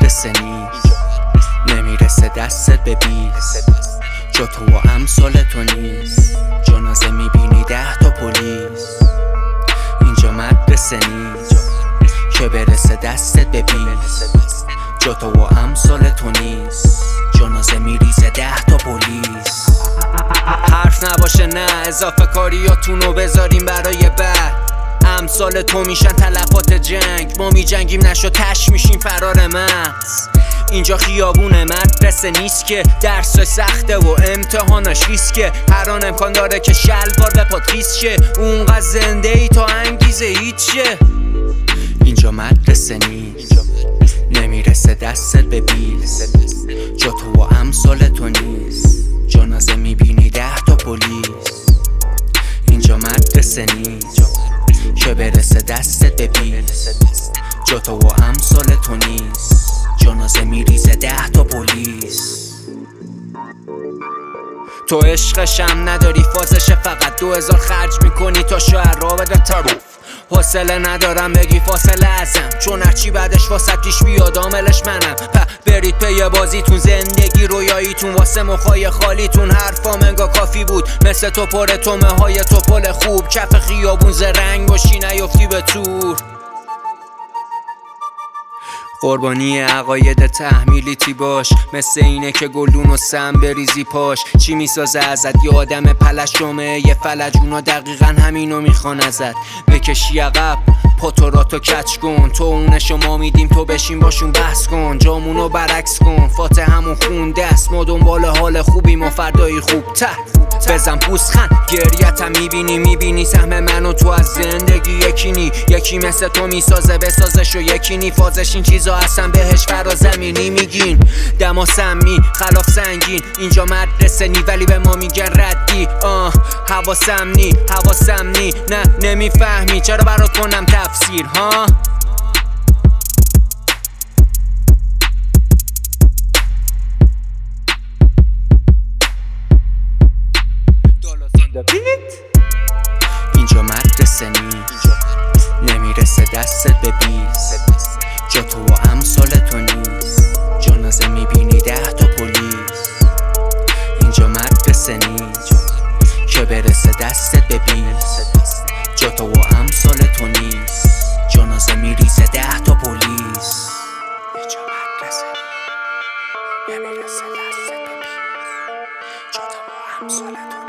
مدرسه نیست، نمیرسه دستت به بیست، جا تو و امثال تو نیست. جنازه میبینی 10 تا پلیس. اینجا مدرسه نیست که برسه دستت به بیست، جا تو و امثال تو نیست. جنازه میریزه 10 تا پلیس. حرف نباشه نه، اضافه کاریاتونو بذاریم برای بعد. امثال تو میشن تلفات جنگ، ما میجنگیم نشو تش میشیم فرار مغز. اینجا خیابون مدرسه نیست که درس سخته و امتحاناش ریسکه. هر آن امکان داره که شلوار به پات خیس شه، اونقدر زنده ای تا انگیزه هیچه. اینجا مدرسه نیست، نمیرسه دستت به بیست، جا تو و امثال تو نیست. جنازه میبینی 10 تا پلیس. اینجا مدرسه نیست که برسه دستت به بیست، جا تو و امثال تو نیست. جنازه میریزه 10 تا پلیس. تو عشقشم نداری، فازش فقط 2000 خرج میکنی تا شعر را بده تروف. حوصله ندارم بگی فاصله ازم، چون هرچی بعدش واسه پیش بیاد عاملش منم. برید پی بازیتون، زندگی رویاییتون واسه مخای خالیتون. حرفام انگا کافی بود، مثل تو پر تومه های توپل خوب. کف خیابون زرنگ باشی نیفتی به تور. قربانی عقاید تحمیلیتی باش، مثل اینه که گلدون و سم بریزی پاش. چی میسازه ازت یه آدم پلشومه، یه فلج اونا دقیقا همینو میخوان ازت. بکشی عقب پاتوراتو کچ کن، تو اونشو ما میدیم تو بشین باشون بحث کن. جامونو برعکس کن، فاتحمون خون دست، ما دنبال حال خوبیم و فردایی خوب تر. بزن پوزخند گریتم میبینی سهم منو تو از زندگی یکی نی. یکی مثل تو میسازه بسازش و یکی نی. فازش این چیزا اصلا بهش فرازمینی میگین. دما سمی خلاف سنگین، اینجا مدرسه نی ولی به ما میگن ردی. حواسم نی نه نمیفهمی چرا برات کنم تفسیر ها. اینجا مدرسه نیست، نمیرسه دستت به بیست، جا تو و امثال تو نیست. جنازه میبینی 10 تا پلیس. اینجا مدرسه نیست که برسه دستت به بیست، جا تو و امثال تو نیست. جنازه میریزه 10 تا پلیس. اینجا مدرسه نیست، نمیرسه دستت به بیست، جا تو و امثال تو